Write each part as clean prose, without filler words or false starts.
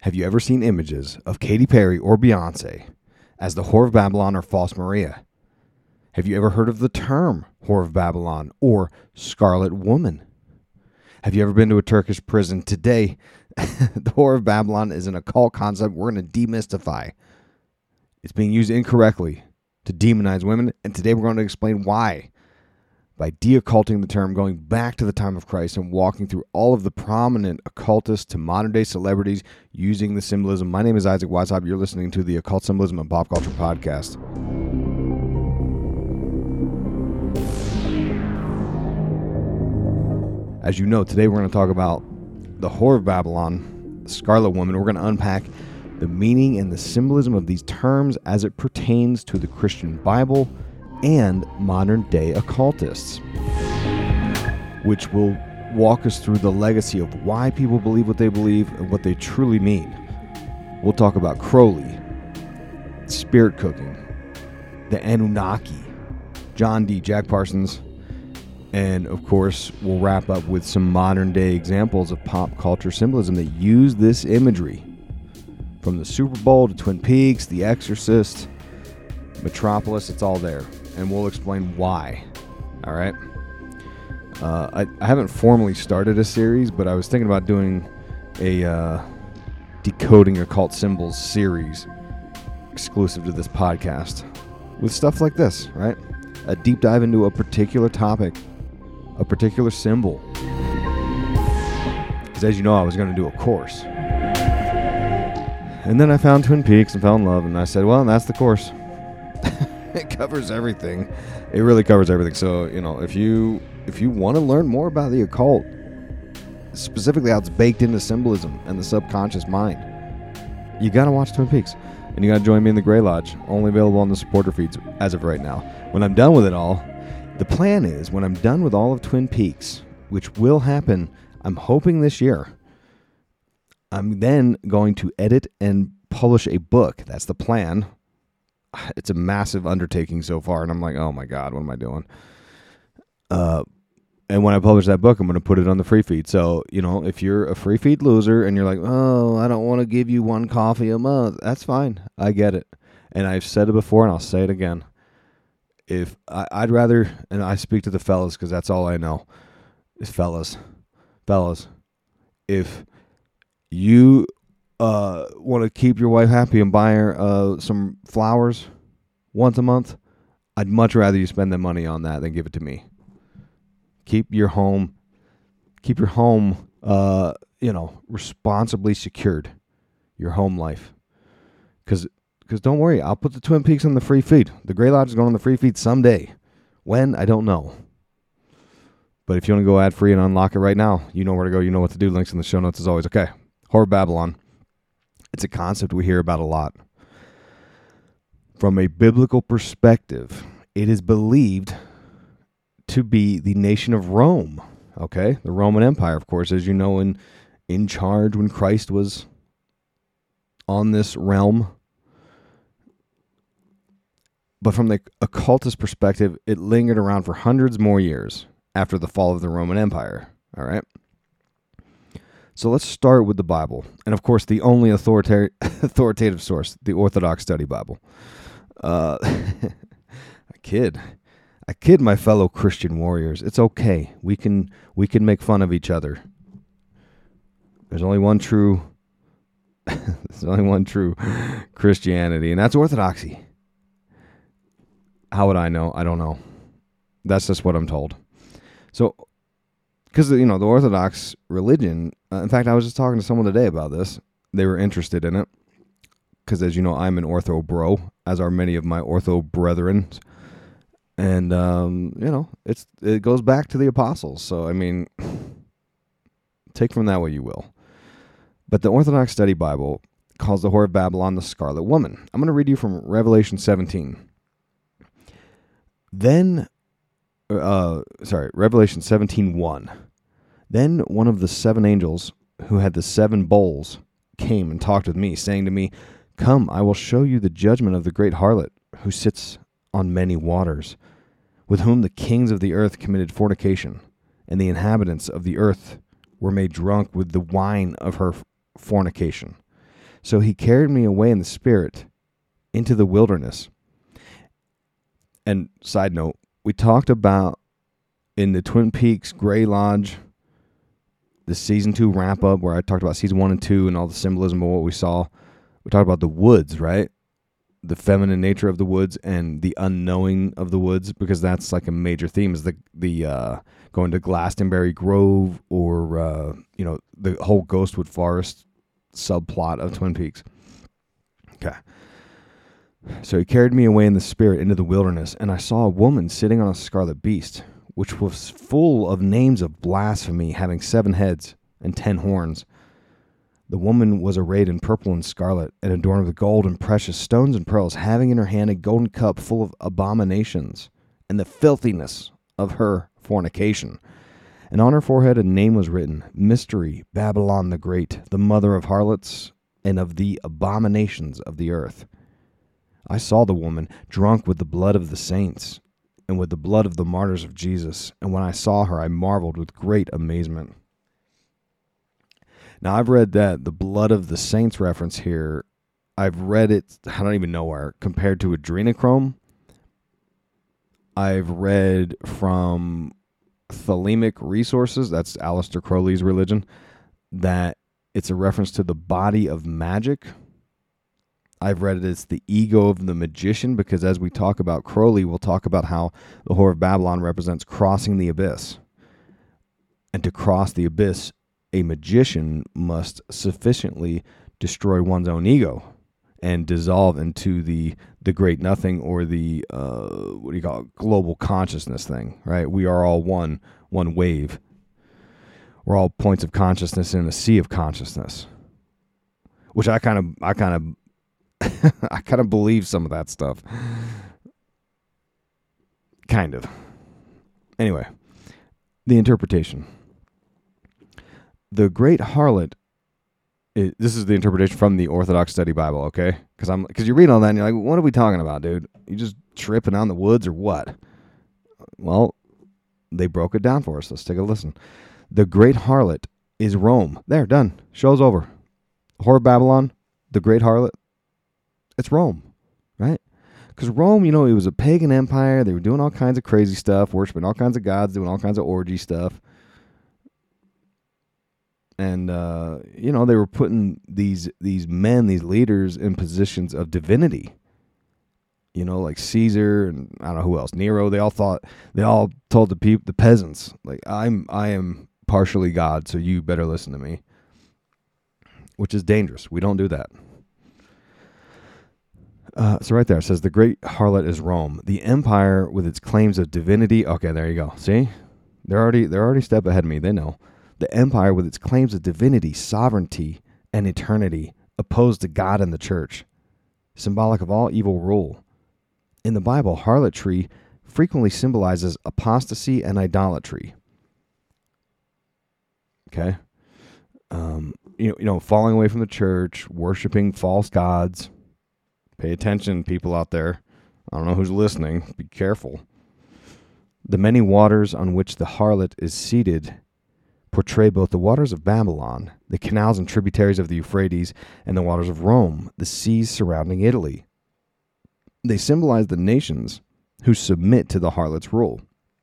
Have you ever seen images of Katy Perry or Beyonce as the Whore of Babylon or False Maria? Have you ever heard of the term Whore of Babylon or Scarlet Woman? Have you ever been to a Turkish prison? Today, the Whore of Babylon is an occult concept we're going to demystify. It's being used incorrectly to demonize women, and today we're going to explain why. By de-occulting the term, going back to the time of Christ and walking through all of the prominent occultists to modern-day celebrities using the symbolism. My name is Isaac Weishaupt. You're listening to the Occult Symbolism and Pop Culture Podcast. As you know, today we're going to talk about the Whore of Babylon, the Scarlet Woman. We're going to unpack the meaning and the symbolism of these terms as it pertains to the Christian Bible and modern-day occultists, which will walk us through the legacy of why people believe what they believe and what they truly mean. We'll talk about Crowley, spirit cooking, the Anunnaki, John Dee, Jack Parsons, and of course, we'll wrap up with some modern-day examples of pop culture symbolism that use this imagery. From the Super Bowl to Twin Peaks, The Exorcist, Metropolis, it's all there. And we'll explain why. All right? I haven't formally started a series, but I was thinking about doing a Decoding Occult Symbols series exclusive to this podcast with stuff like this, right? A deep dive into a particular topic, a particular symbol. Because as you know, I was going to do a course. And then I found Twin Peaks and fell in love, and I said, well, that's the course. It covers everything. It really covers everything. So, you know, if you want to learn more about the occult, specifically how it's baked into symbolism and the subconscious mind, you got to watch Twin Peaks. And you got to join me in the Grey Lodge, only available on the supporter feeds as of right now. When I'm done with it all, the plan is when I'm done with all of Twin Peaks, which will happen, I'm hoping this year, I'm then going to edit and publish a book. That's the plan. It's a massive undertaking so far, and I'm like, oh my God, what am I doing? And when I publish that book, I'm going to put it on the free feed. So, you know, if you're a free feed loser and you're like, oh, I don't want to give you one coffee a month, that's fine. I get it. And I've said it before, and I'll say it again. If I'd rather, and I speak to the fellas because that's all I know, is fellas, if you want to keep your wife happy and buy her some flowers once a month, I'd much rather you spend the money on that than give it to me. Keep your home, responsibly secured, your home life. Because don't worry, I'll put the Twin Peaks on the free feed. The Grey Lodge is going on the free feed someday. When? I don't know. But if you want to go ad-free and unlock it right now, you know where to go, you know what to do. Links in the show notes as always. Okay, Whore of Babylon. It's a concept we hear about a lot. From a biblical perspective, it is believed to be the nation of Rome. Okay, the Roman Empire, of course, as you know, in charge when Christ was on this realm. But from the occultist perspective, it lingered around for hundreds more years after the fall of the Roman Empire. All right. So let's start with the Bible. And of course, the only authoritative source, the Orthodox Study Bible. I kid my fellow Christian warriors. It's okay. We can make fun of each other. There's only one true Christianity, and that's Orthodoxy. How would I know? I don't know. That's just what I'm told. So, because, you know, the Orthodox religion, in fact, I was just talking to someone today about this. They were interested in it. Because, as you know, I'm an ortho bro, as are many of my ortho brethren. And, it goes back to the apostles. So, I mean, take from that what you will. But the Orthodox Study Bible calls the Whore of Babylon the Scarlet Woman. I'm going to read you from Revelation 17. Revelation 17:1. Then one of the seven angels who had the seven bowls came and talked with me, saying to me, come, I will show you the judgment of the great harlot who sits on many waters, with whom the kings of the earth committed fornication, and the inhabitants of the earth were made drunk with the wine of her fornication. So he carried me away in the spirit into the wilderness. And side note, we talked about in the Twin Peaks Grey Lodge, the season 2 wrap up, where I talked about season 1 and 2 and all the symbolism of what we saw. We talked about the woods, right? The feminine nature of the woods and the unknowing of the woods, because that's like a major theme, is the going to Glastonbury Grove, or the whole Ghostwood Forest subplot of Twin Peaks. Okay. So he carried me away in the spirit into the wilderness, and I saw a woman sitting on a scarlet beast, which was full of names of blasphemy, having 7 heads and 10 horns. The woman was arrayed in purple and scarlet, and adorned with gold and precious stones and pearls, having in her hand a golden cup full of abominations and the filthiness of her fornication. And on her forehead a name was written, Mystery, Babylon the Great, the mother of harlots and of the abominations of the earth. I saw the woman drunk with the blood of the saints and with the blood of the martyrs of Jesus, and when I saw her I marveled with great amazement. Now, I've read that the blood of the saints reference here, I've read it, I don't even know where, compared to adrenochrome. I've read from Thelemic Resources, that's Aleister Crowley's religion, that it's a reference to the body of magic. I've read it as the ego of the magician, because as we talk about Crowley, we'll talk about how the Whore of Babylon represents crossing the abyss. And to cross the abyss, a magician must sufficiently destroy one's own ego and dissolve into the great nothing, or the global consciousness thing, right? We are all one wave. We're all points of consciousness in a sea of consciousness, which I kind of believe some of that stuff. Kind of. Anyway, the interpretation. The great harlot, this is the interpretation from the Orthodox Study Bible, okay? Because you read all that and you're like, what are we talking about, dude? You just tripping on the woods or what? Well, they broke it down for us. Let's take a listen. The great harlot is Rome. There, done. Show's over. Whore of Babylon, the great harlot, it's Rome, right? Because Rome, it was a pagan empire. They were doing all kinds of crazy stuff, worshiping all kinds of gods, doing all kinds of orgy stuff. And, they were putting these men, these leaders, in positions of divinity. Like Caesar and I don't know who else, Nero. They all told the peasants, like, I am partially God, so you better listen to me. Which is dangerous. We don't do that. So right there it says the great harlot is Rome, the empire with its claims of divinity. Okay, there you go. See, they're already a step ahead of me. They know. The empire with its claims of divinity, sovereignty, and eternity, opposed to God and the church, symbolic of all evil rule. In the Bible, harlotry frequently symbolizes apostasy and idolatry. Okay, falling away from the church, worshiping false gods. Pay attention, people out there. I don't know who's listening. Be careful. The many waters on which the harlot is seated portray both the waters of Babylon, the canals and tributaries of the Euphrates, and the waters of Rome, the seas surrounding Italy. They symbolize the nations who submit to the harlot's rule.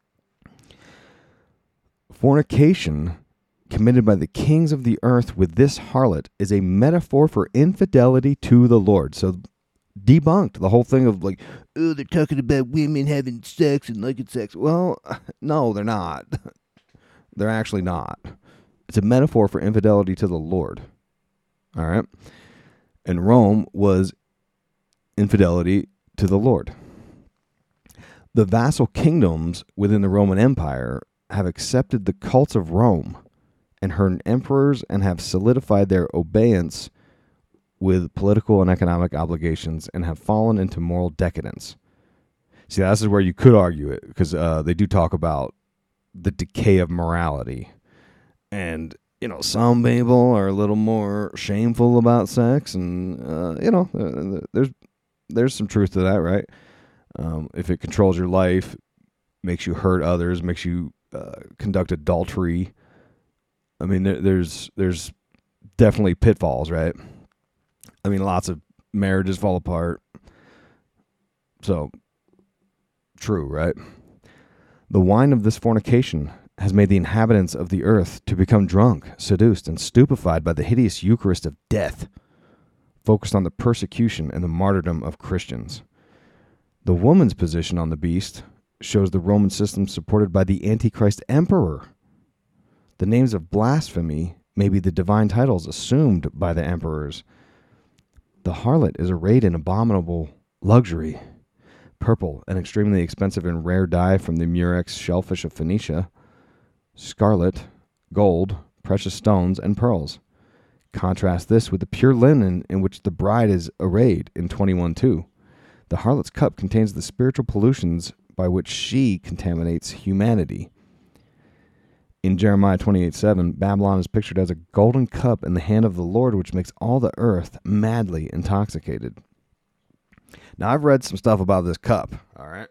Fornication committed by the kings of the earth with this harlot is a metaphor for infidelity to the Lord. So debunked the whole thing of like, oh, they're talking about women having sex and liking sex. Well, no, they're not. They're actually not. It's a metaphor for infidelity to the Lord. All right? And Rome was infidelity to the Lord. The vassal kingdoms within the Roman Empire have accepted the cults of Rome and her emperors and have solidified their obedience with political and economic obligations and have fallen into moral decadence. See, this is where you could argue it, because they do talk about the decay of morality. And, some people are a little more shameful about sex, and, there's some truth to that, right? If it controls your life, makes you hurt others, makes you conduct adultery. I mean, there's definitely pitfalls, right? I mean, lots of marriages fall apart. So, true, right? The wine of this fornication has made the inhabitants of the earth to become drunk, seduced, and stupefied by the hideous Eucharist of death, focused on the persecution and the martyrdom of Christians. The woman's position on the beast shows the Roman system supported by the Antichrist emperor. The names of blasphemy may be the divine titles assumed by the emperors. The harlot is arrayed in abominable luxury, purple, and extremely expensive and rare dye from the murex shellfish of Phoenicia, scarlet, gold, precious stones, and pearls. Contrast this with the pure linen in which the bride is arrayed in 21:2. The harlot's cup contains the spiritual pollutions by which she contaminates humanity. In Jeremiah 28:7, Babylon is pictured as a golden cup in the hand of the Lord, which makes all the earth madly intoxicated. Now, I've read some stuff about this cup, all right?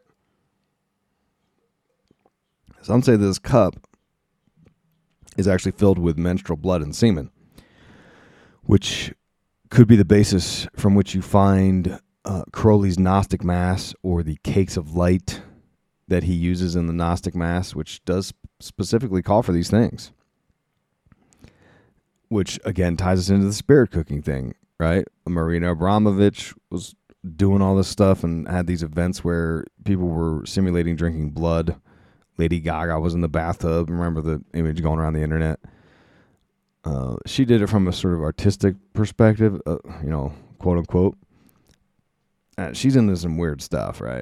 Some say this cup is actually filled with menstrual blood and semen, which could be the basis from which you find Crowley's Gnostic Mass or the cakes of light that he uses in the Gnostic Mass, which does specifically call for these things. Which, again, ties us into the spirit cooking thing, right? Marina Abramovich was doing all this stuff and had these events where people were simulating drinking blood. Lady Gaga was in the bathtub. Remember the image going around the internet? She did it from a sort of artistic perspective, quote unquote. She's into some weird stuff, right?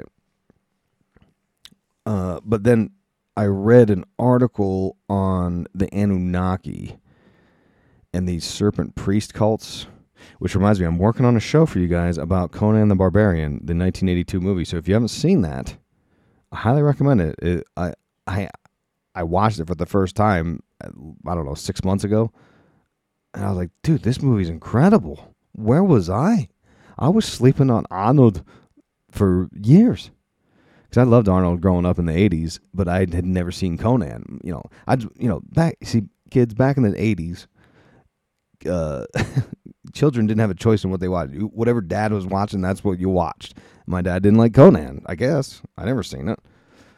But then I read an article on the Anunnaki and these serpent priest cults, which reminds me, I'm working on a show for you guys about Conan the Barbarian, the 1982 movie. So if you haven't seen that, I highly recommend it. I watched it for the first time, 6 months ago. And I was like, dude, this movie's incredible. Where was I? I was sleeping on Arnold for years. Because I loved Arnold growing up in the 80s, but I had never seen Conan. Kids, back in the 80s, children didn't have a choice in what they watched. Whatever dad was watching, that's what you watched. My dad didn't like Conan, I guess. I never seen it.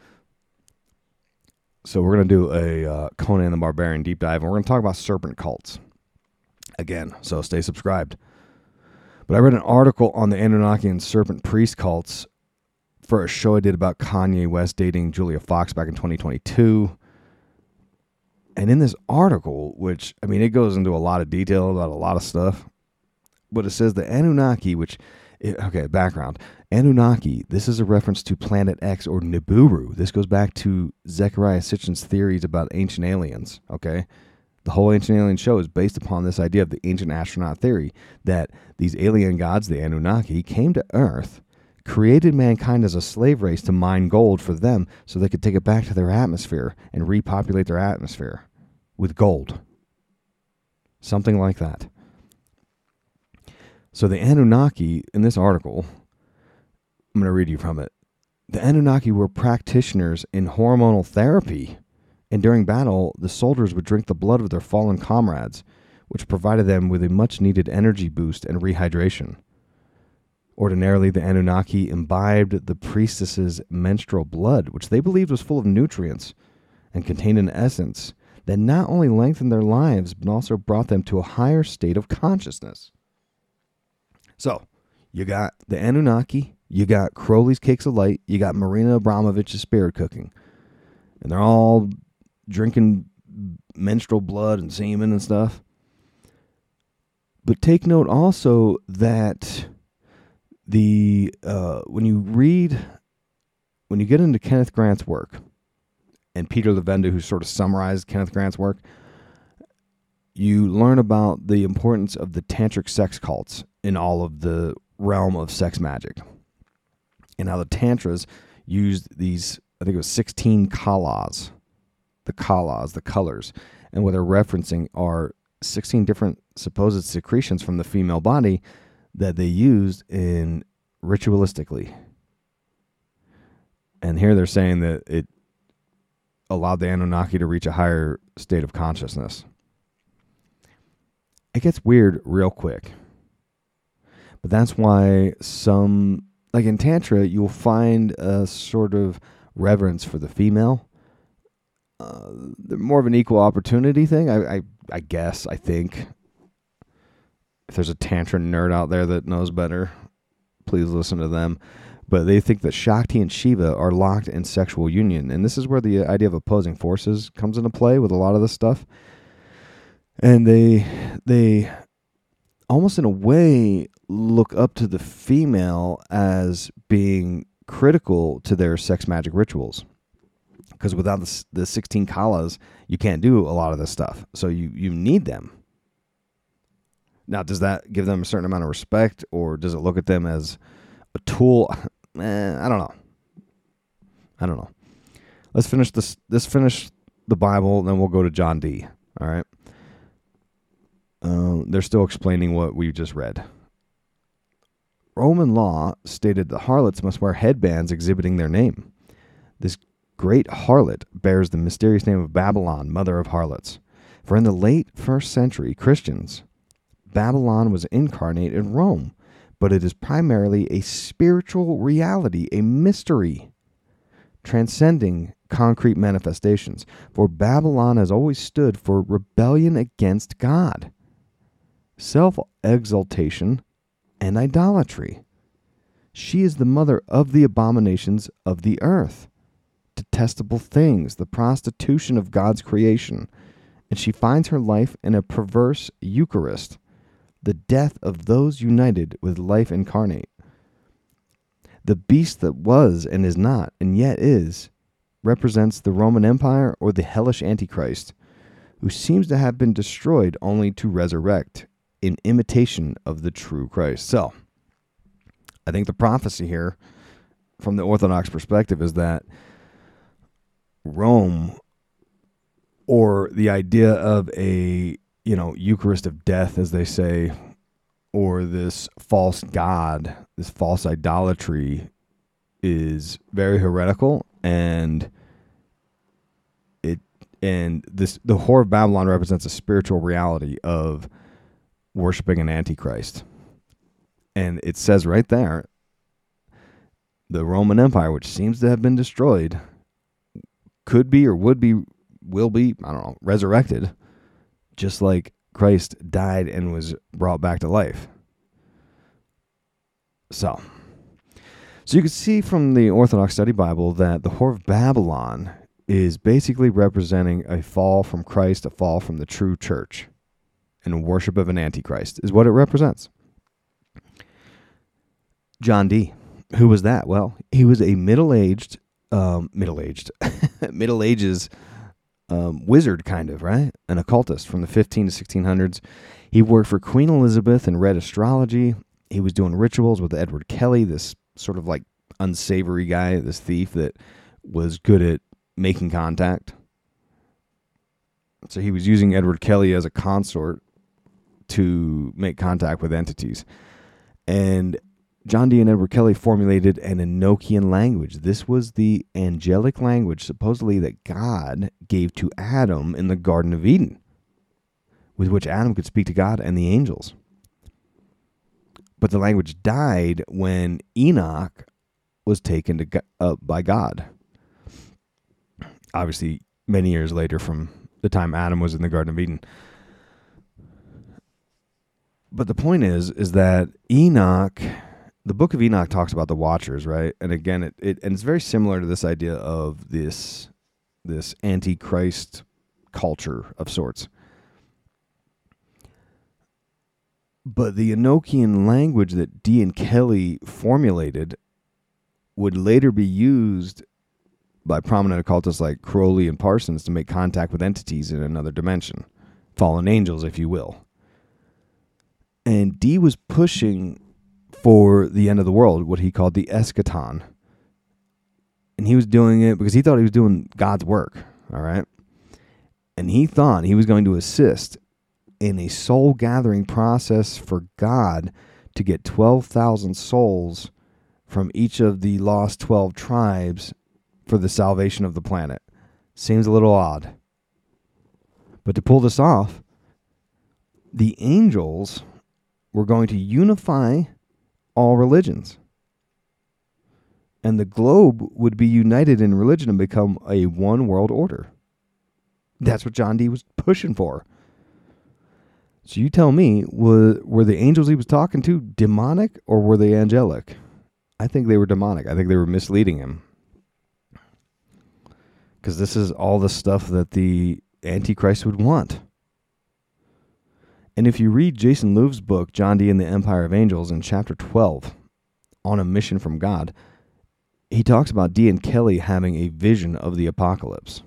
So we're going to do a Conan the Barbarian deep dive, and we're going to talk about serpent cults. Again, so stay subscribed. But I read an article on the Anunnaki and serpent priest cults for a show I did about Kanye West dating Julia Fox back in 2022. And in this article, which, it goes into a lot of detail about a lot of stuff, but it says the Anunnaki, background. Anunnaki, this is a reference to Planet X or Nibiru. This goes back to Zecharia Sitchin's theories about ancient aliens, okay? The whole Ancient Alien show is based upon this idea of the ancient astronaut theory that these alien gods, the Anunnaki, came to Earth, created mankind as a slave race to mine gold for them so they could take it back to their atmosphere and repopulate their atmosphere with gold. Something like that. So the Anunnaki, in this article, I'm going to read you from it. The Anunnaki were practitioners in hormonal therapy, and during battle, the soldiers would drink the blood of their fallen comrades, which provided them with a much-needed energy boost and rehydration. Ordinarily, the Anunnaki imbibed the priestess's menstrual blood, which they believed was full of nutrients and contained an essence that not only lengthened their lives, but also brought them to a higher state of consciousness. So, you got the Anunnaki, you got Crowley's Cakes of Light, you got Marina Abramovich's spirit cooking. And they're all drinking menstrual blood and semen and stuff. But take note also that when you get into Kenneth Grant's work, and Peter Levenda, who sort of summarized Kenneth Grant's work, you learn about the importance of the tantric sex cults in all of the realm of sex magic, and how the tantras used these, I think it was 16 kalas, the colors, and what they're referencing are 16 different supposed secretions from the female body that they used in ritualistically. And here they're saying that it allowed the Anunnaki to reach a higher state of consciousness. It gets weird real quick. But that's why some, like in Tantra, you'll find a sort of reverence for the female. They're more of an equal opportunity thing, I guess, I think. If there's a Tantra nerd out there that knows better, please listen to them. But they think that Shakti and Shiva are locked in sexual union. And this is where the idea of opposing forces comes into play with a lot of this stuff. And they almost in a way look up to the female as being critical to their sex magic rituals. Because without the 16 kalas, you can't do a lot of this stuff. So you need them. Now, does that give them a certain amount of respect, or does it look at them as a tool? I don't know. Let's finish this. Let's finish the Bible, then we'll go to John Dee. All right. They're still explaining what we just read. Roman law stated that harlots must wear headbands exhibiting their name. This great harlot bears the mysterious name of Babylon, mother of harlots. For in the late 1st century Christians, Babylon was incarnate in Rome, but it is primarily a spiritual reality, a mystery, transcending concrete manifestations. For Babylon has always stood for rebellion against God, self-exaltation, and idolatry. She is the mother of the abominations of the earth, detestable things, the prostitution of God's creation, and she finds her life in a perverse Eucharist, the death of those united with life incarnate. The beast that was and is not, and yet is, represents the Roman Empire or the hellish Antichrist, who seems to have been destroyed only to resurrect in imitation of the true Christ. So, I think the prophecy here, from the Orthodox perspective, is that Rome, or the idea of a Eucharist of death, as they say, or this false god, this false idolatry, is very heretical, and the Whore of Babylon represents a spiritual reality of worshiping an Antichrist. And it says right there, the Roman Empire, which seems to have been destroyed, could be or will be, resurrected, just like Christ died and was brought back to life. So you can see from the Orthodox Study Bible that the Whore of Babylon is basically representing a fall from Christ, a fall from the true church, and a worship of an Antichrist is what it represents. John Dee. Who was that? Well, he was a Middle Ages wizard, kind of, right? An occultist from the 15 to 1600s. He worked for Queen Elizabeth and read astrology. He was doing rituals with Edward Kelly, this sort of like unsavory guy, this thief that was good at making contact. So he was using Edward Kelly as a consort to make contact with entities. And John Dee and Edward Kelly formulated an Enochian language. This was the angelic language, supposedly, that God gave to Adam in the Garden of Eden, with which Adam could speak to God and the angels. But the language died when Enoch was taken up by God. Obviously, many years later from the time Adam was in the Garden of Eden. But the point is that Enoch, the book of Enoch talks about the Watchers, right? And again, it's very similar to this idea of this Antichrist culture of sorts. But the Enochian language that Dee and Kelly formulated would later be used by prominent occultists like Crowley and Parsons to make contact with entities in another dimension. Fallen angels, if you will. And Dee was pushing for the end of the world, what he called the eschaton. And he was doing it because he thought he was doing God's work, all right? And he thought he was going to assist in a soul-gathering process for God to get 12,000 souls from each of the lost 12 tribes for the salvation of the planet. Seems a little odd. But to pull this off, the angels were going to unify all religions. And the globe would be united in religion and become a one world order. That's what John Dee was pushing for. So you tell me, were the angels he was talking to demonic or were they angelic? I think they were demonic. I think they were misleading him. Because this is all the stuff that the Antichrist would want. And if you read Jason Louv's book, John Dee and the Empire of Angels, in chapter 12, On a Mission from God, he talks about Dee and Kelly having a vision of the apocalypse.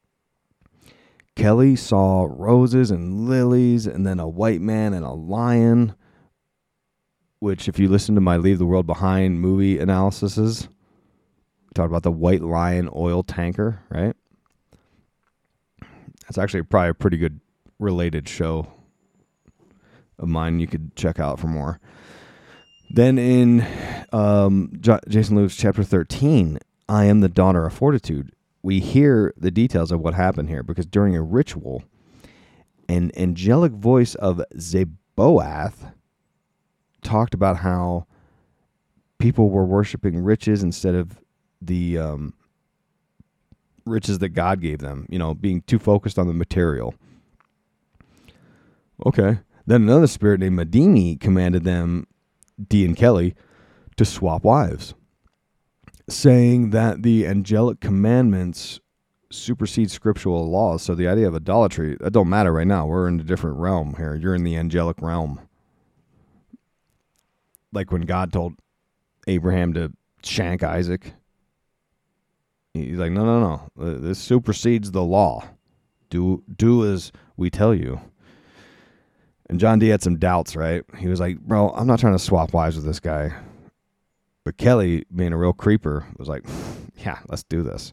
Kelly saw roses and lilies and then a white man and a lion, which if you listen to my Leave the World Behind movie analyses, talk about the white lion oil tanker, right? That's actually probably a pretty good related show of mine you could check out for more. Then in Jason Louv's chapter 13, I Am the Daughter of Fortitude, we hear the details of what happened here, because during a ritual, an angelic voice of Zeboath talked about how people were worshiping riches instead of the riches that God gave them, being too focused on the material. Okay. Then another spirit named Madini commanded them, Dee and Kelly, to swap wives, saying that the angelic commandments supersede scriptural laws. So the idea of idolatry, that don't matter right now. We're in a different realm here. You're in the angelic realm. Like when God told Abraham to shank Isaac. He's like, no. This supersedes the law. Do as we tell you. And John Dee had some doubts, right? He was like, bro, I'm not trying to swap wives with this guy. But Kelly, being a real creeper, was like, yeah, let's do this.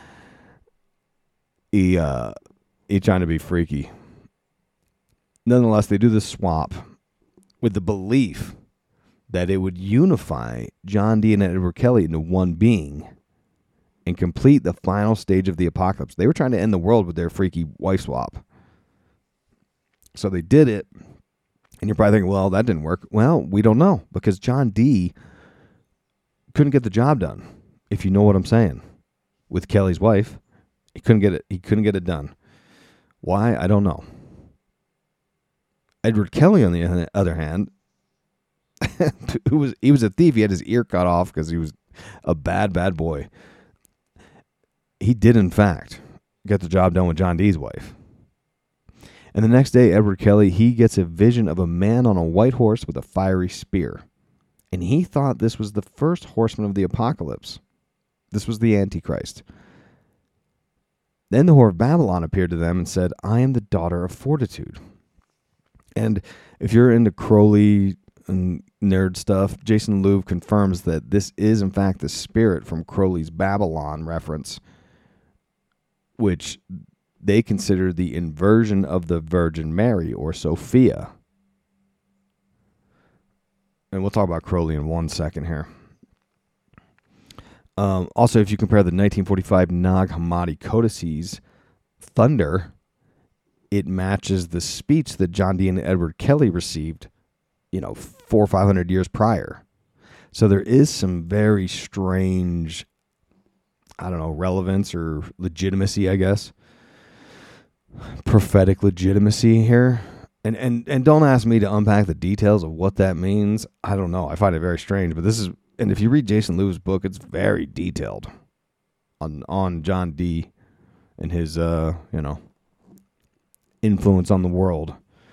He trying to be freaky. Nonetheless, they do this swap with the belief that it would unify John Dee and Edward Kelly into one being and complete the final stage of the apocalypse. They were trying to end the world with their freaky wife swap. So they did it, and you're probably thinking, well, that didn't work. Well, we don't know, because John Dee couldn't get the job done, if you know what I'm saying. With Kelly's wife, he couldn't get it done. Why? I don't know. Edward Kelly, on the other hand, he was a thief. He had his ear cut off because he was a bad boy. He did, in fact, get the job done with John Dee's wife. And the next day, Edward Kelly, he gets a vision of a man on a white horse with a fiery spear. And he thought this was the first horseman of the apocalypse. This was the Antichrist. Then the whore of Babylon appeared to them and said, I am the daughter of Fortitude. And if you're into Crowley and nerd stuff, Jason Louv confirms that this is, in fact, the spirit from Crowley's Babylon reference, which they consider the inversion of the Virgin Mary, or Sophia. And we'll talk about Crowley in 1 second here. Also, if you compare the 1945 Nag Hammadi codices, Thunder, it matches the speech that John Dee and Edward Kelly received, 400 or 500 years prior. So there is some very strange, relevance or legitimacy, I guess. Prophetic legitimacy here. And don't ask me to unpack the details of what that means. I don't know. I find it very strange. But and if you read Jason Louv's book, it's very detailed on John Dee and his, influence on the world.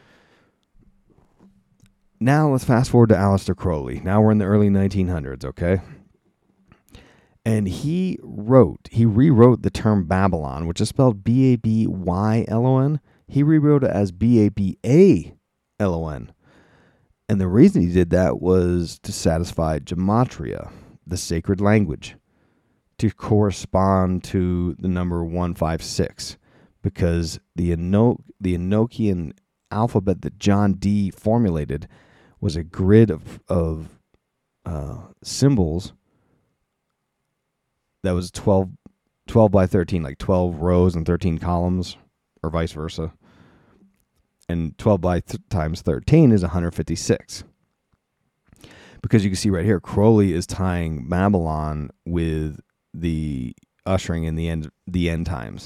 Now let's fast forward to Aleister Crowley. Now we're in the early 1900s, okay? And he rewrote the term Babylon, which is spelled Babylon. He rewrote it as Babalon. And the reason he did that was to satisfy gematria, the sacred language, to correspond to the number 156, because the Enochian alphabet that John Dee formulated was a grid of symbols that was 12 by 13, like 12 rows and 13 columns, or vice versa. And 12 by times 13 is 156. Because you can see right here, Crowley is tying Babylon with the ushering in the end times.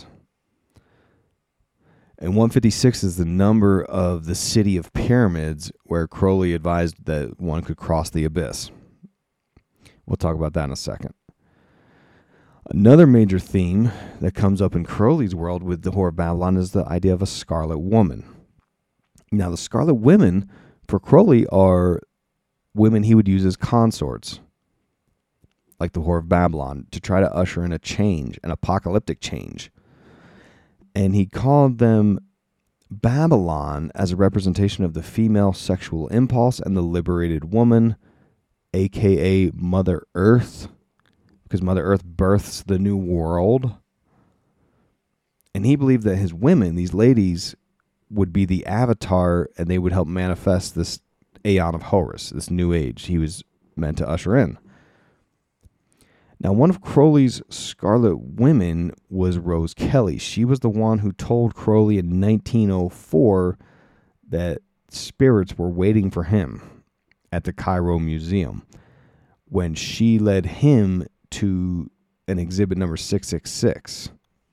And 156 is the number of the city of pyramids where Crowley advised that one could cross the abyss. We'll talk about that in a second. Another major theme that comes up in Crowley's world with the Whore of Babylon is the idea of a scarlet woman. Now, the scarlet women for Crowley are women he would use as consorts, like the Whore of Babylon, to try to usher in a change, an apocalyptic change. And he called them Babylon as a representation of the female sexual impulse and the liberated woman, a.k.a. Mother Earth, because Mother Earth births the new world. And he believed that his women, these ladies, would be the avatar, and they would help manifest this Aeon of Horus, this new age he was meant to usher in. Now, one of Crowley's scarlet women was Rose Kelly. She was the one who told Crowley in 1904 that spirits were waiting for him at the Cairo Museum when she led him to an exhibit number 666.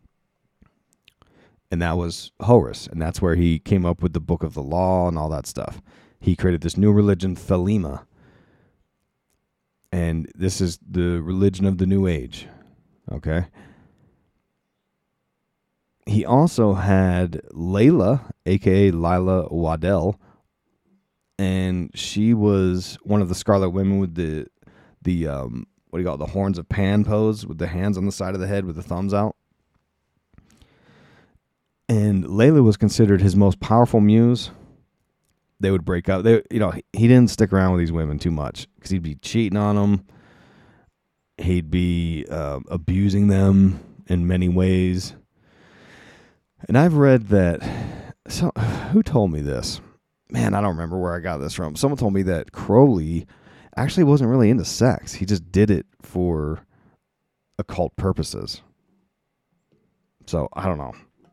And that was Horus, and that's where he came up with the Book of the Law and all that stuff. He created this new religion, Thelema. And this is the religion of the New Age. Okay? He also had Layla, a.k.a. Lila Waddell. And she was one of the scarlet women with the what do you call it, the horns of Pan pose, with the hands on the side of the head with the thumbs out. And Layla was considered his most powerful muse. They would break up. He didn't stick around with these women too much because he'd be cheating on them. He'd be abusing them in many ways. And I've read that. So, who told me this? Man, I don't remember where I got this from. Someone told me that Crowley actually wasn't really into sex. He just did it for occult purposes. So, I don't know.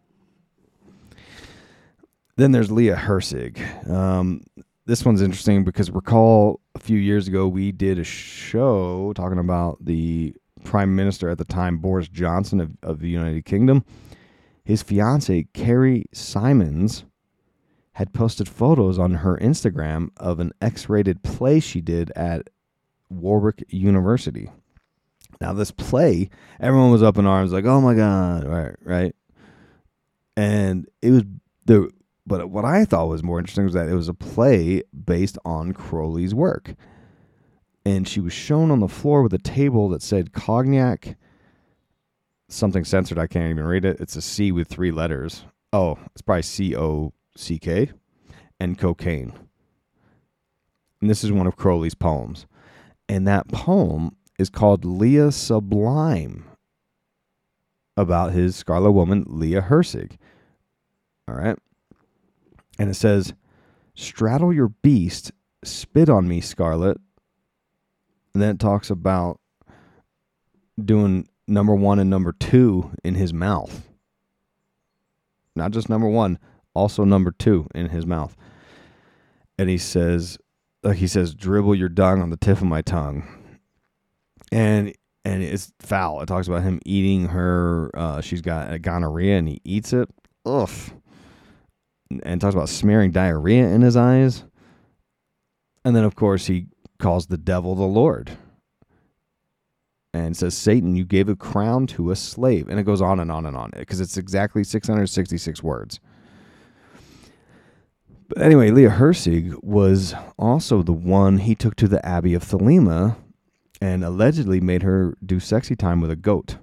Then there's Leah Hersig. This one's interesting because recall a few years ago we did a show talking about the Prime Minister at the time, Boris Johnson of the United Kingdom. His fiancée, Carrie Simons, had posted photos on her Instagram of an X-rated play she did at Warwick University. Now this play, everyone was up in arms like, oh my God, right? And it was But what I thought was more interesting was that it was a play based on Crowley's work. And she was shown on the floor with a table that said cognac, something censored, I can't even read it. It's a C with 3 letters. Oh, it's probably C-O-C-K, and cocaine. And this is one of Crowley's poems. And that poem is called Leah Sublime, about his scarlet woman, Leah Hersig. All right? And it says, straddle your beast, spit on me, Scarlet. And then it talks about doing number 1 and number 2 in his mouth. Not just number 1, also number 2 in his mouth. And he says, dribble your dung on the tip of my tongue. And it's foul. It talks about him eating her. She's got a gonorrhea and he eats it. Ugh. And talks about smearing diarrhea in his eyes. And then, of course, he calls the devil the Lord. And says, Satan, you gave a crown to a slave. And it goes on and on and on. Because it's exactly 666 words. But anyway, Leah Hersig was also the one he took to the Abbey of Thelema and allegedly made her do sexy time with a goat.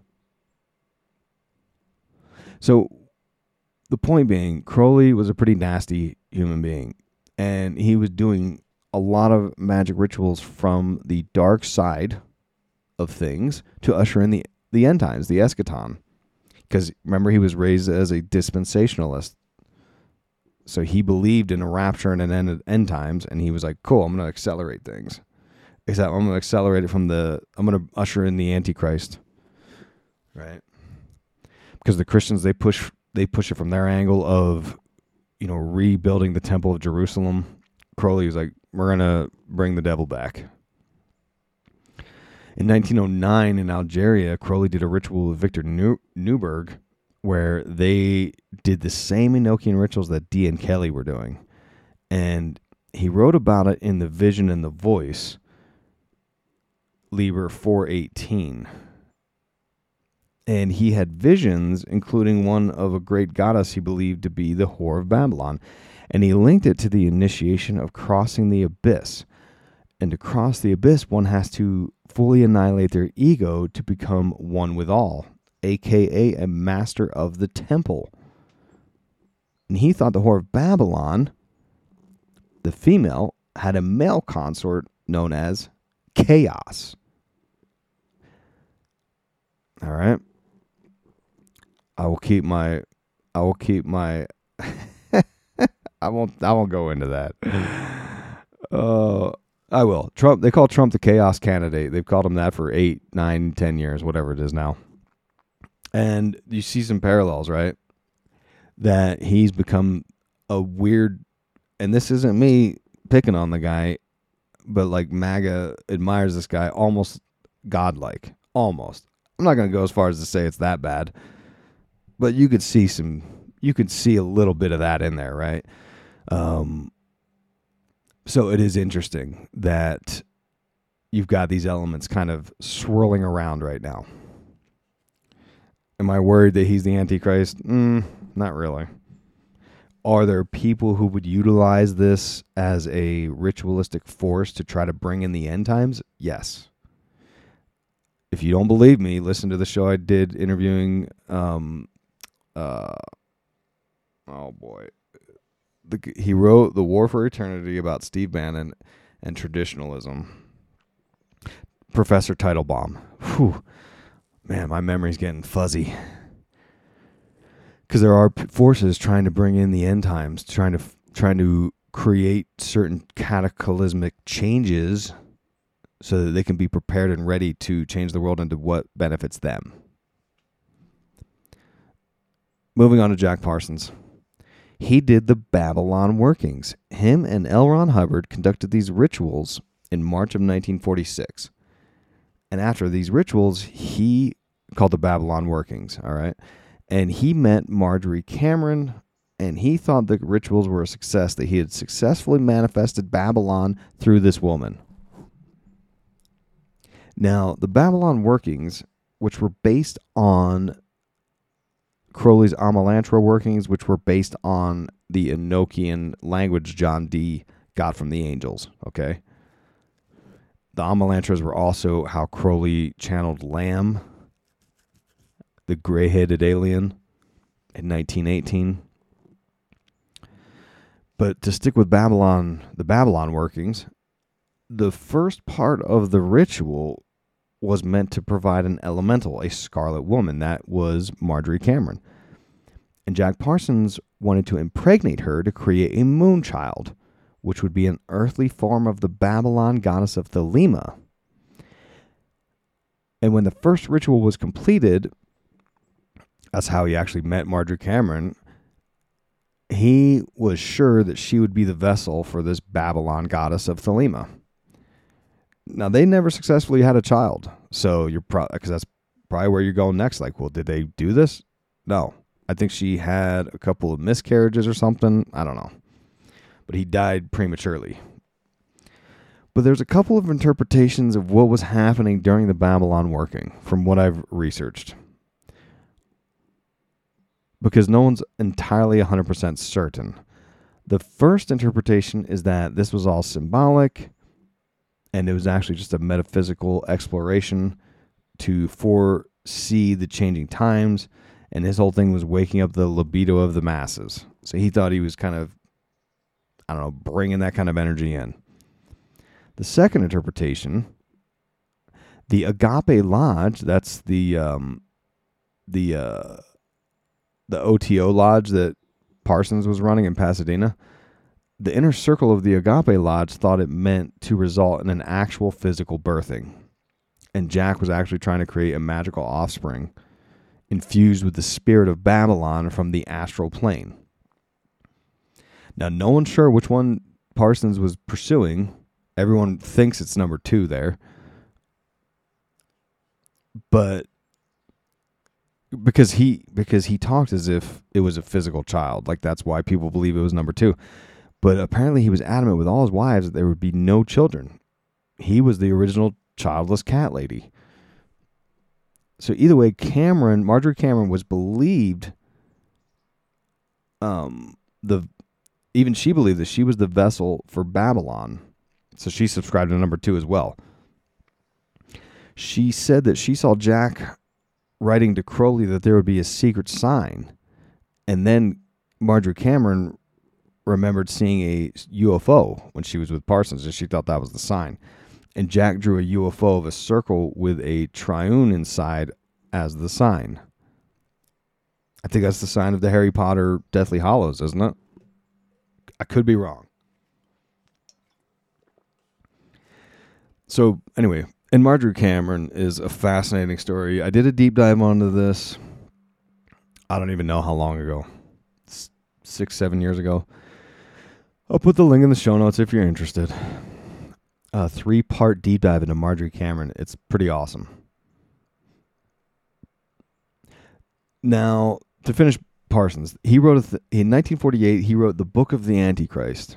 So, the point being, Crowley was a pretty nasty human being, and he was doing a lot of magic rituals from the dark side of things to usher in the end times, the eschaton. Because remember, he was raised as a dispensationalist, so he believed in a rapture and an end times, and he was like, cool, I'm going to accelerate things. Except I'm going to accelerate it I'm going to usher in the Antichrist, right? Because the Christians, they push it from their angle of, rebuilding the Temple of Jerusalem. Crowley was like, we're going to bring the devil back. In 1909 in Algeria, Crowley did a ritual with Victor Newberg where they did the same Enochian rituals that Dee and Kelly were doing. And he wrote about it in The Vision and the Voice, Liber 418. And he had visions, including one of a great goddess he believed to be the Whore of Babylon. And he linked it to the initiation of crossing the abyss. And to cross the abyss, one has to fully annihilate their ego to become one with all, a.k.a. a master of the temple. And he thought the Whore of Babylon, the female, had a male consort known as Chaos. All right. I will keep my I won't go into that. I will. Trump, they call Trump the chaos candidate. They've called him that for 8, 9, 10 years, whatever it is now. And you see some parallels, right? That he's become a weird, and this isn't me picking on the guy, but like MAGA admires this guy almost godlike. Almost. I'm not going to go as far as to say it's that bad, but you could see a little bit of that in there, right? So it is interesting that you've got these elements kind of swirling around right now. Am I worried that he's the Antichrist? Not really. Are there people who would utilize this as a ritualistic force to try to bring in the end times? Yes. If you don't believe me, listen to the show I did interviewing, he wrote The War for Eternity about Steve Bannon and traditionalism. Professor Teitelbaum. Whew. Man, my memory's getting fuzzy. Because there are forces trying to bring in the end times, trying to create certain cataclysmic changes so that they can be prepared and ready to change the world into what benefits them. Moving on to Jack Parsons. He did the Babylon workings. Him and L. Ron Hubbard conducted these rituals in March of 1946. And after these rituals, he called the Babylon workings, all right? And he met Marjorie Cameron, and he thought the rituals were a success, that he had successfully manifested Babylon through this woman. Now, the Babylon workings, which were based on Crowley's Amalantra workings, which were based on the Enochian language John Dee got from the angels, okay? The Amalantras were also how Crowley channeled Lamb, the gray-headed alien, in 1918. But to stick with Babylon, the Babylon workings, the first part of the ritual was meant to provide an elemental, a scarlet woman. That was Marjorie Cameron. And Jack Parsons wanted to impregnate her to create a moon child, which would be an earthly form of the Babylon goddess of Thelema. And when the first ritual was completed, that's how he actually met Marjorie Cameron, he was sure that she would be the vessel for this Babylon goddess of Thelema. Now, they never successfully had a child, so you're because that's probably where you're going next. Like, well, did they do this? No. I think she had a couple of miscarriages or something. I don't know. But he died prematurely. But there's a couple of interpretations of what was happening during the Babylon working from what I've researched. Because no one's entirely 100% certain. The first interpretation is that this was all symbolic, and it was actually just a metaphysical exploration to foresee the changing times, and his whole thing was waking up the libido of the masses. So he thought he was kind of, bringing that kind of energy in. The second interpretation, the Agape Lodge, that's the OTO Lodge that Parsons was running in Pasadena, the inner circle of the Agape Lodge thought it meant to result in an actual physical birthing. And Jack was actually trying to create a magical offspring infused with the spirit of Babylon from the astral plane. Now, no one's sure which one Parsons was pursuing. Everyone thinks it's number 2 there. but because he talked as if it was a physical child, like that's why people believe it was number 2. But apparently he was adamant with all his wives that there would be no children. He was the original childless cat lady. So either way, Marjorie Cameron was believed, even she believed that she was the vessel for Babylon. So she subscribed to number 2 as well. She said that she saw Jack writing to Crowley that there would be a secret sign. And then Marjorie Cameron remembered seeing a UFO when she was with Parsons, and she thought that was the sign. And Jack drew a UFO of a circle with a triune inside as the sign. I think that's the sign of the Harry Potter Deathly Hallows, isn't it? I could be wrong. So anyway, and Marjorie Cameron is a fascinating story. I did a deep dive onto this. I don't even know how long ago. 6-7 years ago. I'll put the link in the show notes if you're interested. A 3-part deep dive into Marjorie Cameron. It's pretty awesome. Now, to finish Parsons, he wrote in 1948, he wrote The Book of the Antichrist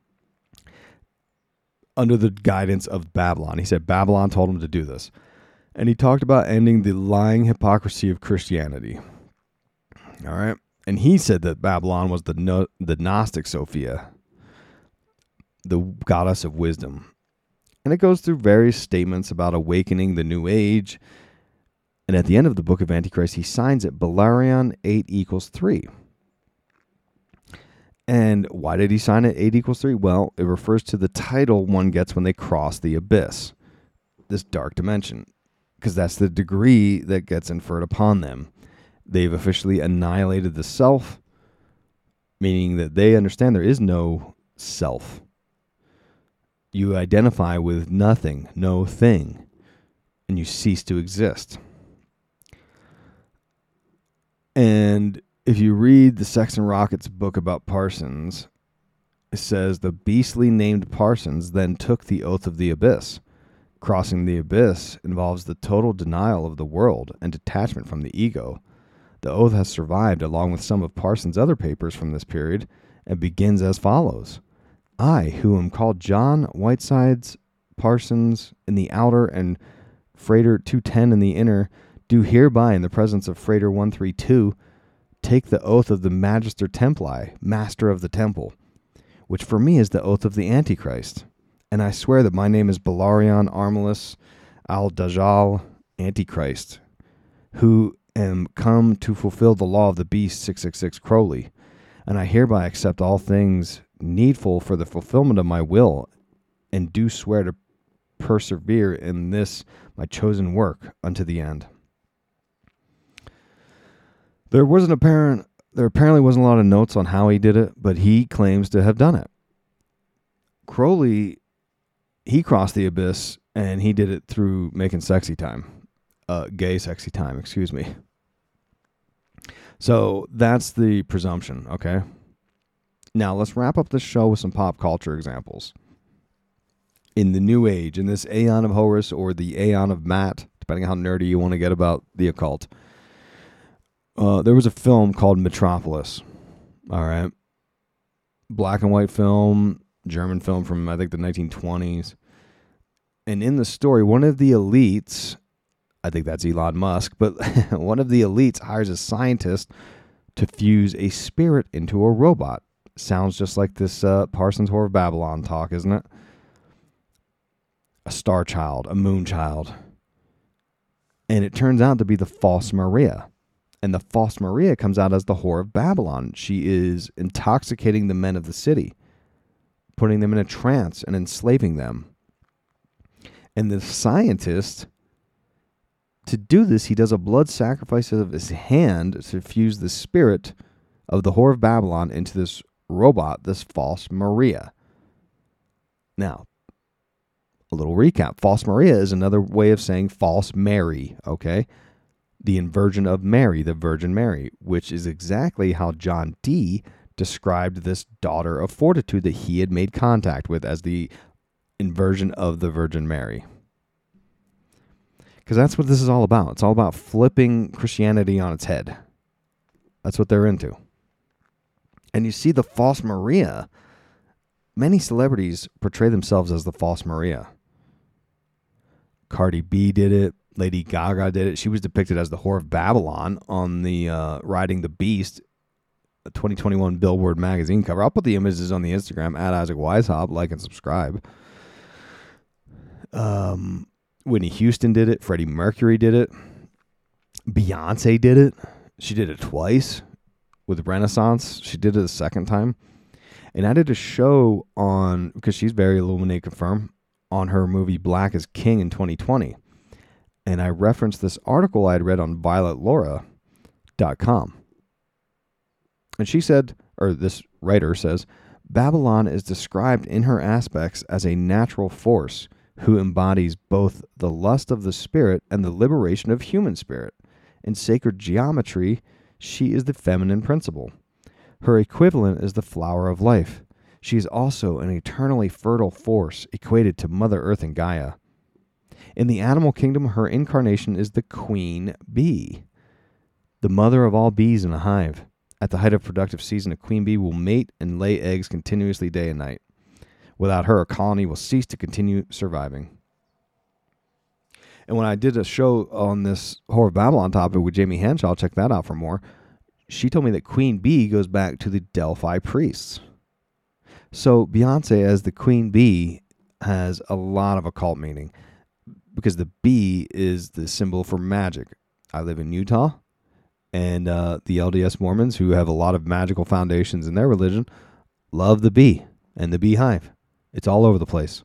under the guidance of Babylon. He said Babylon told him to do this. And he talked about ending the lying hypocrisy of Christianity. All right? And he said that Babylon was the Gnostic Sophia, the goddess of wisdom. And it goes through various statements about awakening the new age. And at the end of the Book of Antichrist, he signs it Belarion 8=3. And why did he sign it 8=3? Well, it refers to the title one gets when they cross the abyss, this dark dimension, because that's the degree that gets inferred upon them. They've officially annihilated the self, meaning that they understand there is no self. You identify with nothing, no thing, and you cease to exist. And if you read the Sex and Rockets book about Parsons, it says the beastly named Parsons then took the oath of the abyss. Crossing the abyss involves the total denial of the world and detachment from the ego. The oath has survived along with some of Parsons' other papers from this period and begins as follows. I, who am called John Whitesides Parsons in the outer and Frater 210 in the inner, do hereby in the presence of Frater 132 take the oath of the Magister Templii, Master of the Temple, which for me is the oath of the Antichrist. And I swear that my name is Belarion Armilus al-Dajjal Antichrist, who am come to fulfill the law of the beast 666 Crowley. And I hereby accept all things needful for the fulfillment of my will, and do swear to persevere in this my chosen work unto the end. There apparently wasn't a lot of notes on how he did it, but he claims to have done it. Crowley, he crossed the abyss, and he did it through making sexy time. Gay sexy time, excuse me. So that's the presumption, okay? Now let's wrap up the show with some pop culture examples. In the New Age, in this Aeon of Horus or the Aeon of Matt, depending on how nerdy you want to get about the occult, there was a film called Metropolis. All right. Black and white film, German film from, I think, the 1920s. And in the story, one of the elites, I think that's Elon Musk, but one of the elites hires a scientist to fuse a spirit into a robot. Sounds just like this Parsons Whore of Babylon talk, isn't it? A star child, a moon child. And it turns out to be the false Maria. And the false Maria comes out as the Whore of Babylon. She is intoxicating the men of the city, putting them in a trance and enslaving them. And the scientist, to do this, he does a blood sacrifice of his hand to fuse the spirit of the Whore of Babylon into this robot, this false Maria. Now, a little recap. False Maria is another way of saying false Mary, okay? The inversion of Mary, the Virgin Mary, which is exactly how John Dee described this daughter of fortitude that he had made contact with as the inversion of the Virgin Mary. Because that's what this is all about. It's all about flipping Christianity on its head. That's what they're into. And you see the false Maria. Many celebrities portray themselves as the false Maria. Cardi B did it. Lady Gaga did it. She was depicted as the Whore of Babylon on the Riding the Beast 2021 Billboard magazine cover. I'll put the images on the Instagram at Isaac Weishaupt. Like and subscribe. Whitney Houston did it. Freddie Mercury did it. Beyonce did it. She did it twice with Renaissance. She did it a second time. And I did a show on, because she's very Illuminati confirmed, on her movie Black is King in 2020. And I referenced this article I had read on VioletLaura.com. And she said, or this writer says, Babylon is described in her aspects as a natural force who embodies both the lust of the spirit and the liberation of human spirit. In sacred geometry, she is the feminine principle. Her equivalent is the flower of life. She is also an eternally fertile force equated to Mother Earth and Gaia. In the animal kingdom, her incarnation is the queen bee, the mother of all bees in a hive. At the height of productive season, a queen bee will mate and lay eggs continuously day and night. Without her, a colony will cease to continue surviving. And when I did a show on this Whore of Babylon topic with Jamie Henshaw, check that out for more, she told me that Queen Bee goes back to the Delphi priests. So Beyonce as the Queen Bee has a lot of occult meaning because the bee is the symbol for magic. I live in Utah, and the LDS Mormons, who have a lot of magical foundations in their religion, love the bee and the beehive. It's all over the place.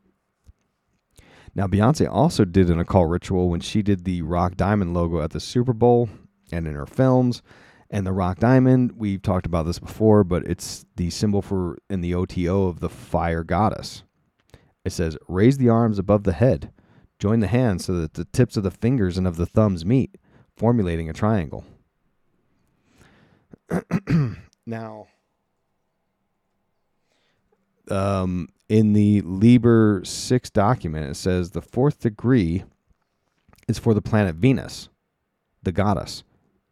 Now, Beyonce also did an occult ritual when she did the Rock Diamond logo at the Super Bowl and in her films. And the Rock Diamond, we've talked about this before, but it's the symbol for, in the OTO, of the fire goddess. It says, raise the arms above the head. Join the hands so that the tips of the fingers and of the thumbs meet, formulating a triangle. Now, in the Liber 6 document, it says the fourth degree is for the planet Venus, the goddess.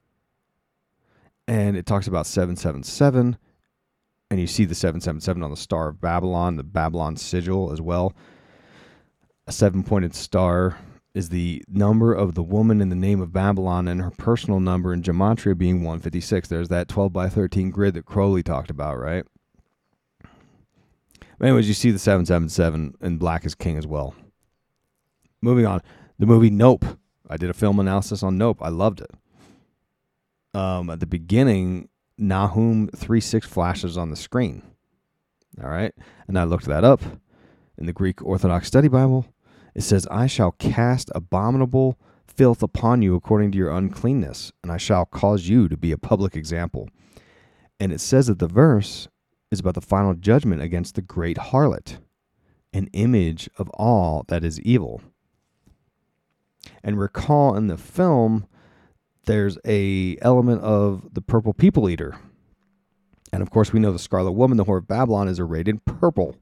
And it talks about 777, and you see the 777 on the Star of Babylon, the Babylon sigil as well. A 7-pointed star is the number of the woman in the name of Babylon, and her personal number in gematria being 156. There's that 12 by 13 grid that Crowley talked about, right? Anyways, you see the 777 in Black is King as well. Moving on, the movie Nope. I did a film analysis on Nope. I loved it. At the beginning, Nahum 3:6 flashes on the screen. All right. And I looked that up in the Greek Orthodox Study Bible. It says, I shall cast abominable filth upon you according to your uncleanness, and I shall cause you to be a public example. And it says that the verse is about the final judgment against the great harlot, an image of all that is evil. And recall in the film, there's a element of the purple people eater. And of course, we know the Scarlet Woman, the Whore of Babylon, is arrayed in purple.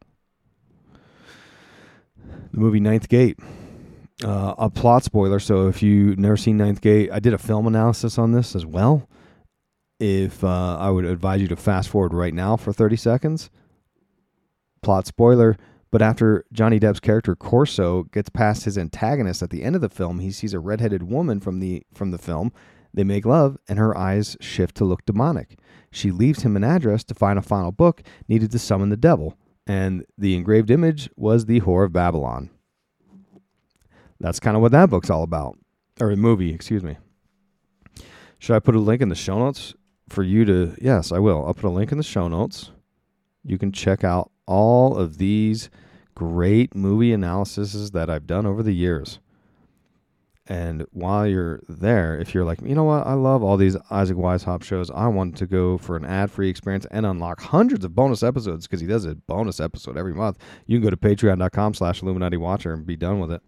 The movie Ninth Gate. A plot spoiler, so if you've never seen Ninth Gate, I did a film analysis on this as well. If I would advise you to fast forward right now for 30 seconds. Plot spoiler, but after Johnny Depp's character Corso gets past his antagonist at the end of the film, he sees a redheaded woman from the film. They make love, and her eyes shift to look demonic. She leaves him an address to find a final book needed to summon the devil, and the engraved image was the Whore of Babylon. That's kind of what that book's all about. Or a movie, excuse me. Should I put a link in the show notes for you to... Yes, I will. I'll put a link in the show notes. You can check out all of these great movie analyses that I've done over the years. And while you're there, if you're like, you know what, I love all these Isaac Weishaupt shows, I want to go for an ad-free experience and unlock hundreds of bonus episodes, because he does a bonus episode every month. You can go to patreon.com/IlluminatiWatcher and be done with it.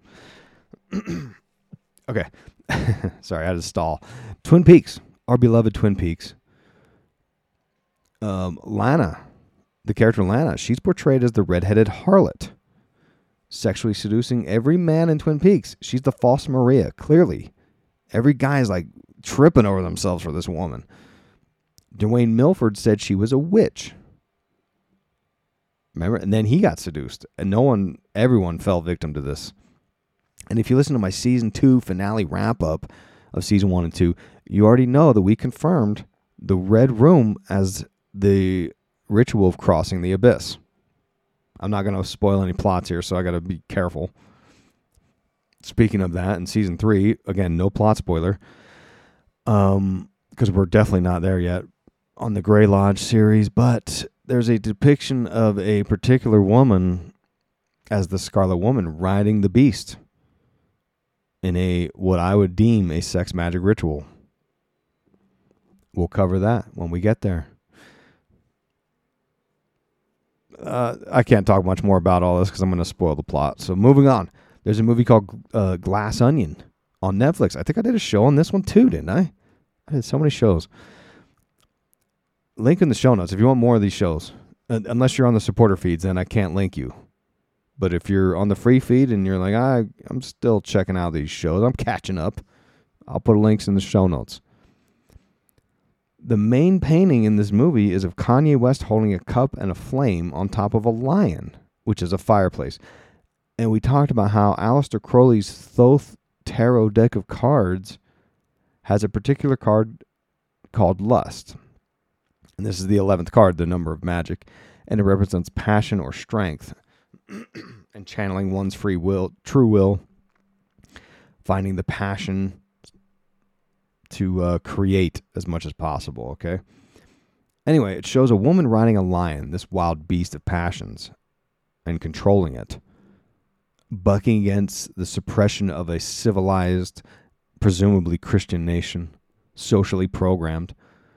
Okay. Sorry, I had to stall. Twin Peaks, our beloved Twin Peaks. Lana, the character Lana, she's portrayed as the redheaded harlot. sexually seducing every man in Twin Peaks. She's the false Maria, clearly. Every guy's like tripping over themselves for this woman. Dwayne Milford said she was a witch. Remember? And then he got seduced. And everyone fell victim to this. And if you listen to my season 2 finale wrap-up of season 1 and 2, you already know that we confirmed the Red Room as the ritual of crossing the abyss. I'm not going to spoil any plots here, so I got to be careful. Speaking of that, in season 3, again, no plot spoiler, because we're definitely not there yet on the Grey Lodge series, but there's a depiction of a particular woman as the Scarlet Woman riding the beast in what I would deem a sex magic ritual. We'll cover that when we get there. I can't talk much more about all this because I'm going to spoil the plot. So moving on. There's a movie called Glass Onion on Netflix. I think I did a show on this one too, didn't I? I did so many shows. Link in the show notes if you want more of these shows. Unless you're on the supporter feeds, then I can't link you. But if you're on the free feed and you're like, I'm still checking out these shows, I'm catching up, I'll put links in the show notes. The main painting in this movie is of Kanye West holding a cup and a flame on top of a lion, which is a fireplace. And we talked about how Aleister Crowley's Thoth Tarot deck of cards has a particular card called Lust. And this is the 11th card, the number of magic. And it represents passion or strength. And channeling one's free will, true will. Finding the passion to create as much as possible, okay? Anyway, it shows a woman riding a lion, this wild beast of passions, and controlling it, bucking against the suppression of a civilized, presumably Christian nation, socially programmed.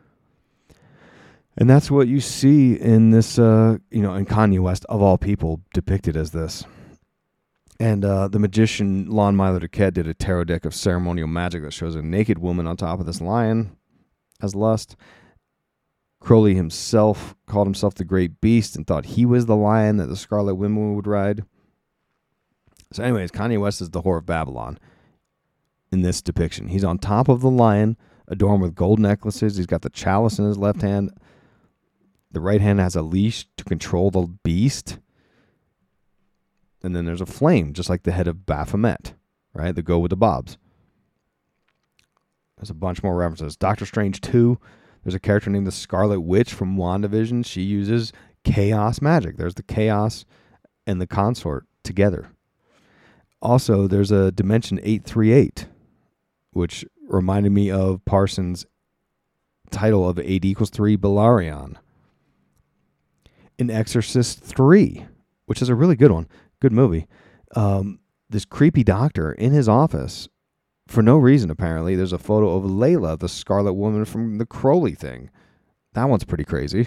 And that's what you see in this, in Kanye West, of all people, depicted as this. And the magician Lon Milo DuQuette did a tarot deck of ceremonial magic that shows a naked woman on top of this lion as Lust. Crowley himself called himself the Great Beast and thought he was the lion that the Scarlet Woman would ride. So anyways, Kanye West is the Whore of Babylon in this depiction. He's on top of the lion, adorned with gold necklaces. He's got the chalice in his left hand. The right hand has a leash to control the beast. And then there's a flame, just like the head of Baphomet, right? The go with the bobs. There's a bunch more references. Doctor Strange 2, there's a character named the Scarlet Witch from WandaVision. She uses chaos magic. There's the chaos and the consort together. Also, there's a Dimension 838, which reminded me of Parsons' title of 8 equals 3 Belarion. In Exorcist 3, which is a really good one. Good movie. This creepy doctor in his office, for no reason apparently, there's a photo of Layla, the Scarlet Woman from the Crowley thing. That one's pretty crazy.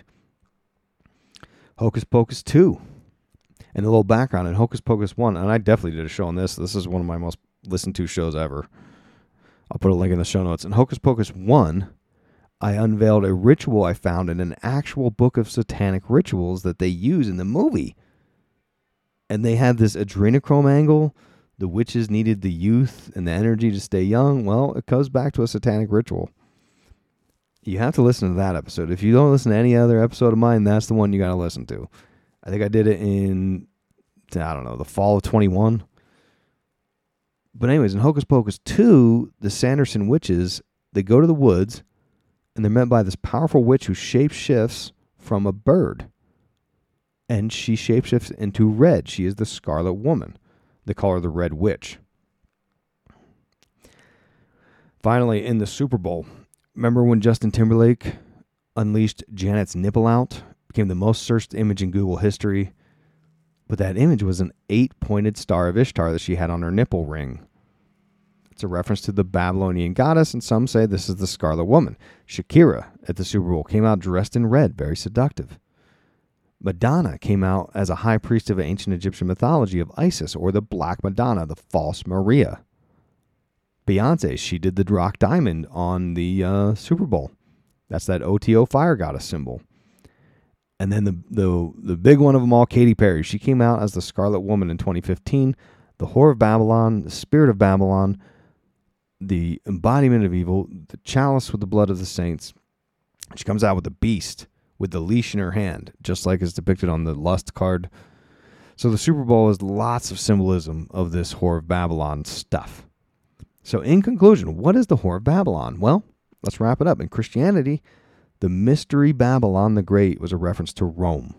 Hocus Pocus 2. And a little background in Hocus Pocus 1, and I definitely did a show on this. This is one of my most listened to shows ever. I'll put a link in the show notes. In Hocus Pocus 1, I unveiled a ritual I found in an actual book of satanic rituals that they use in the movie. And they had this adrenochrome angle. The witches needed the youth and the energy to stay young. Well, it goes back to a satanic ritual. You have to listen to that episode. If you don't listen to any other episode of mine, that's the one you got to listen to. I think I did it in, the fall of 21. But anyways, in Hocus Pocus 2, the Sanderson witches, they go to the woods, and they're met by this powerful witch who shapeshifts from a bird. And she shapeshifts into red. She is the Scarlet Woman. They call her the Red Witch. Finally, in the Super Bowl, remember when Justin Timberlake unleashed Janet's nipple out? Became the most searched image in Google history. But that image was an 8-pointed star of Ishtar that she had on her nipple ring. It's a reference to the Babylonian goddess, and some say this is the Scarlet Woman. Shakira at the Super Bowl came out dressed in red, very seductive. Madonna came out as a high priest of ancient Egyptian mythology of Isis, or the Black Madonna, the false Maria. Beyonce, she did the rock diamond on the Super Bowl. That's that OTO fire goddess symbol. And then the big one of them all, Katy Perry. She came out as the Scarlet Woman in 2015. The Whore of Babylon, the Spirit of Babylon, the embodiment of evil, the chalice with the blood of the saints. She comes out with the beast with the leash in her hand, just like is depicted on the lust card. So the Super Bowl has lots of symbolism of this Whore of Babylon stuff. So in conclusion, what is the Whore of Babylon? Well, let's wrap it up. In Christianity, the mystery Babylon the Great was a reference to Rome,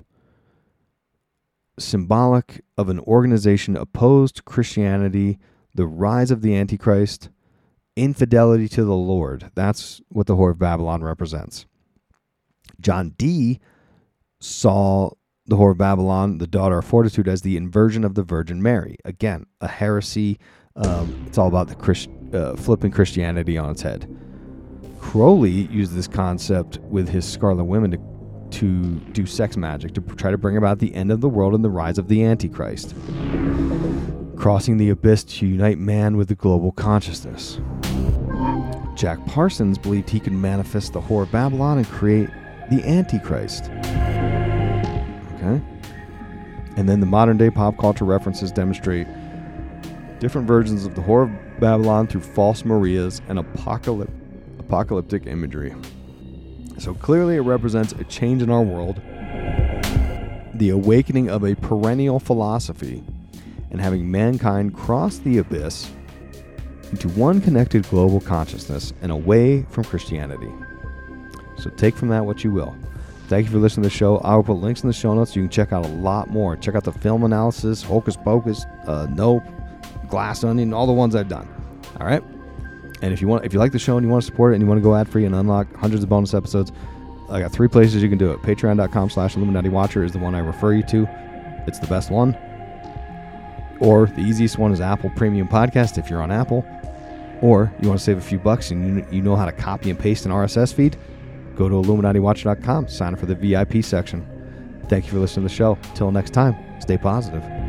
symbolic of an organization opposed to Christianity, the rise of the Antichrist, infidelity to the Lord. That's what the Whore of Babylon represents. John Dee saw the Whore of Babylon, the daughter of fortitude, as the inversion of the Virgin Mary. Again, a heresy. It's all about the flipping Christianity on its head. Crowley used this concept with his Scarlet Women to do sex magic, to try to bring about the end of the world and the rise of the Antichrist, crossing the abyss to unite man with the global consciousness. Jack Parsons believed he could manifest the Whore of Babylon and create the Antichrist. Okay? And then the modern day pop culture references demonstrate different versions of the Whore of Babylon through false Marias and apocalyptic imagery. So clearly it represents a change in our world, the awakening of a perennial philosophy, and having mankind cross the abyss into one connected global consciousness and away from Christianity. So take from that what you will. Thank you for listening to the show. I will put links in the show notes so you can check out a lot more. Check out the film analysis, Hocus Pocus, Nope, Glass Onion, all the ones I've done. All right? And if you like the show and you want to support it and you want to go ad-free and unlock hundreds of bonus episodes, I got 3 places you can do it. Patreon.com/IlluminatiWatcher is the one I refer you to. It's the best one. Or the easiest one is Apple Premium Podcast if you're on Apple. Or you want to save a few bucks and you know how to copy and paste an RSS feed, go to IlluminatiWatcher.com, sign up for the VIP section. Thank you for listening to the show. Till next time, stay positive.